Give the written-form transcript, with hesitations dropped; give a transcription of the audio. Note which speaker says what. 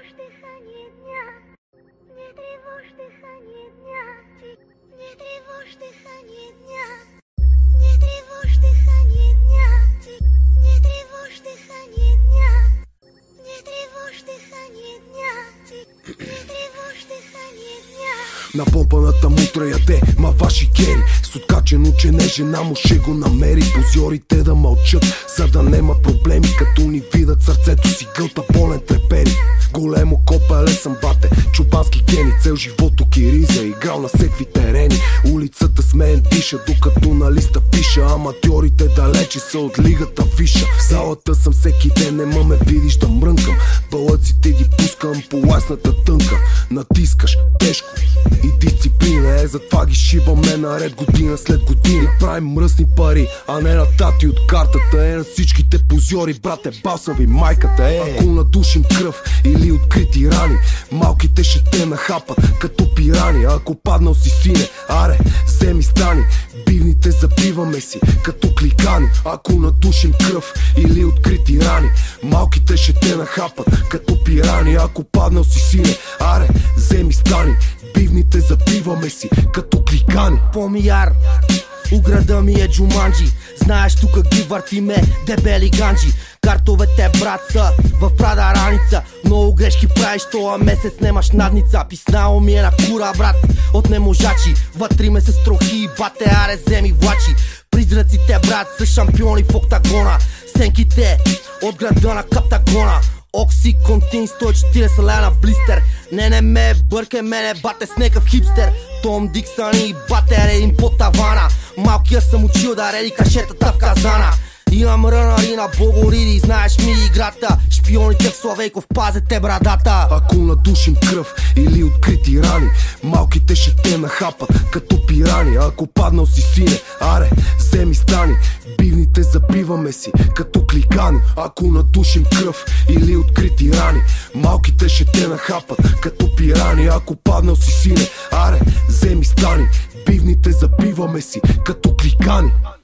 Speaker 1: тревожь дыхание дня, не тревожь дыхание дня, не тревожь дыхание дня, не тревожь дыхание дня, не тревожь дыхание дня, не тревожь дыхание дня, не тревожь дыхание дня.
Speaker 2: На помпаната мутра яде, ма ваши гери. С откачено учене жена му ще го намери. Позорите да мълчат, за да нема проблеми. Като ни видят сърцето си гълта болен трепери. Големо копеле съм бате, чубански гени. Цел живото кириза, играл на всекви терени. Улицата с мен диша, докато на листа пиша. Аматьорите далече са от лигата фиша. В залата съм всеки ден, нема ме видиш да мрънкам. Балъците ги пускам по лайсната тънка. Натискаш тежко и дисциплина е, затова ги шибаме наред година след година. Правим мръсни пари, а не на тати от картата. Е на всичките позори, брате, бал съм ви майката. Ако надушим кръв или открити рани, малките ще те нахапат като пирани. Ако паднал си сине, аре, вземи стани. Бивните забиваме си като кликани. Ако надушим кръв или открити рани, малките ще те нахапат като пирани. Ако паднал си сине, аре, вземи стани. Бивните забиваме си като кликани.
Speaker 3: Помияр, у града ми е Джуманджи. Знаеш, тука ги въртиме дебели ганджи. Картовете, брат, са в прада раница. Много грешки правиш, тоя месец немаш надница. Писнало ми е на кура, брат, от неможачи. Вътри ме се строхи и бате, аре, вземи влачи. Призраците, брат, са шампиони в октагона. Сенките от града на Каптагона. Оксиконтин 140 лева на блистер. Не ме бърке, мене бате с некъв хипстер. Том Диксън и бате редим по тавана. Малкия съм учил да реди кашетата в казана. Имам рънари на Богориди, знаеш ми играта. Шпионите в Славейков пазете брадата.
Speaker 2: Ако надушим кръв или открити рани, малките ще те нахапат като пирани. Ако паднал си сине, аре, вземи стани. Бивните забиваме си като кликани. Ако надушим кръв или открити рани, малките ще те нахапат като пирани. Ако паднал си сине, аре, вземи стани. Бивните забиваме си като кликани.